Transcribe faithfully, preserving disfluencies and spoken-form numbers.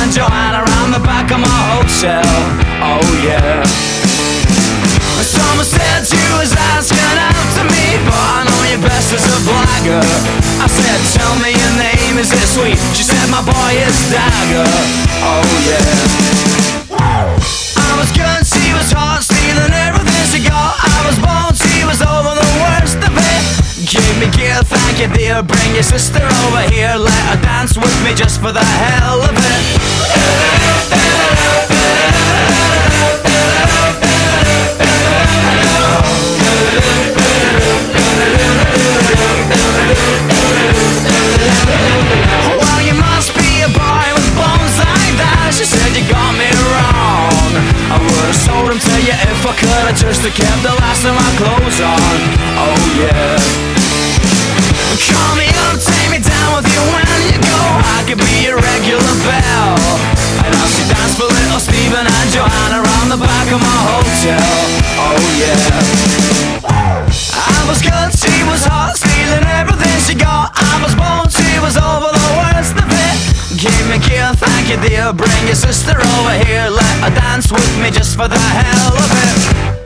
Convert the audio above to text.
and Joanna around the back of my hotel. Oh yeah. Someone said you was asking out to me, but I know you best as a blagger. I said, tell me your name, is it sweet? She said, my boy is Dagger. Oh yeah. I was good, she was hot, stealing everything she got. I was bold, she was over the worst of it. Give me gear, thank you dear. Bring your sister over here, let her dance with me just for the hell of it. Well, you must be a boy with bones like that. She said you got me wrong. I would've sold him to you if I could. I just have kept the last of my clothes on. Oh yeah. Call me up, take me down with you when you go. I could be your regular belle. And I'll see dance for little Stephen and Joanna around the back of my hotel. Oh yeah. I was good, she was hot, stealing everything she got. I was bold, she was over the worst of it. Give me gear, thank you dear. Bring your sister over here, let her dance with me just for the hell of it.